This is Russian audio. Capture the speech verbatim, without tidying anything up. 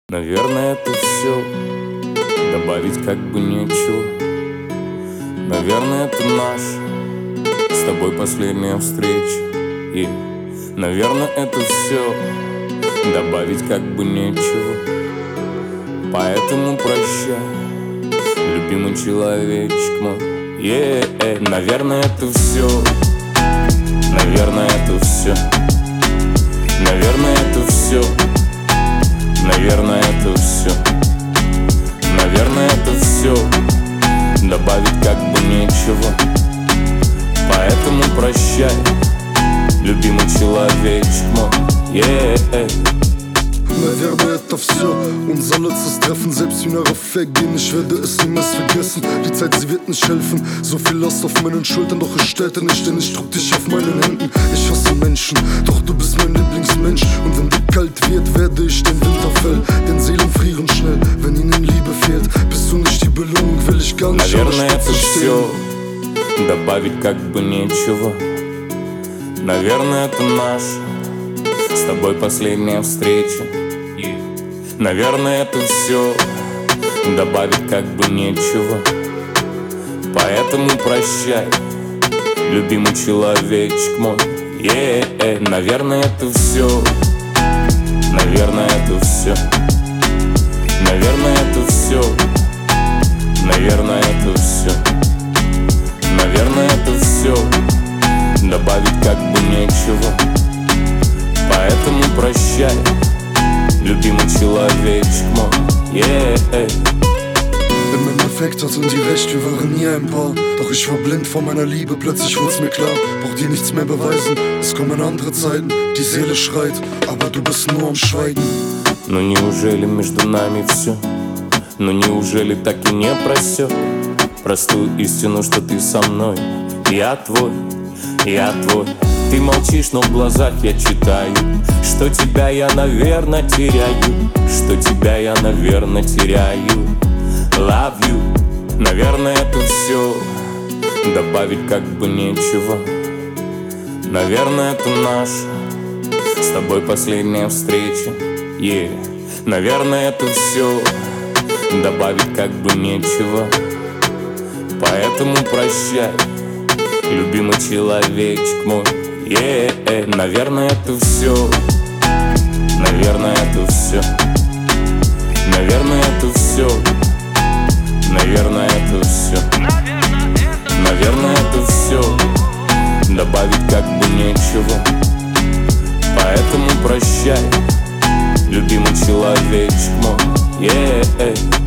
Наверное, это все, добавить как бы нечего. Наверное, это наша с тобой последняя встреча. И, наверное, это все, добавить как бы нечего. Поэтому прощай, любимый человечек мой. Yeah, наверное, это все, наверное, это все, наверное, это все. Наверное, это все, наверное, это все, добавить как бы нечего. Поэтому прощай, любимый человечек мой. Yeah. Naверное, это все, unser letztes Treffen. Selbst wie nach weggehen, ich werde es niemals vergessen. Die Zeit, sie wird nicht helfen. So viel Last auf meinen Schultern, doch ich stellte nicht, denn ich trug dich auf meinen Händen. Ich hasse Menschen, doch du bist mein Lieblingsmensch. Und wenn dir kalt wird, werde ich den Winterfell. Denn Seelen frieren schnell, wenn ihnen Liebe fehlt. Bist du nicht die Belohnung, will ich gar nicht. Наверное, это все, добавить как бы нечего. Наверное, это наша с тобой последняя встреча. Наверное, это все, добавить как бы нечего. Поэтому прощай, любимый человечек мой. Yeah. Наверное, это все, наверное, это все, наверное, это все, наверное, это все, наверное, это все, добавить как бы nечего. Поэтому прощай, любимый человечек мой. Yeah. Im Endeffekt hatten die recht, wir waren nie ein Paar. Doch ich war blind vor meiner Liebe, plötzlich wurd's mir klar. Brauch dir nichts mehr beweisen, es kommen andere Zeiten. Die Seele schreit, aber du bist nur am Schweigen. Ну неужели между нами все? Ну неужели так и не просек простую истину, что ты со мной? Я твой, я твой. Ты молчишь, но в глазах я читаю, что тебя я, наверное, теряю, что тебя я, наверное, теряю. Love you. Наверное, это все, добавить как бы нечего. Наверное, это наша с тобой последняя встреча. Yeah. Наверное, это все, добавить как бы нечего. Поэтому прощай, любимый человечек мой. Yeah. Наверное, это все, наверное, это все, наверное, это все, наверное, это все, наверное, это все, добавить как бы нечего. Поэтому прощай, любимый человечек мой. Yeah.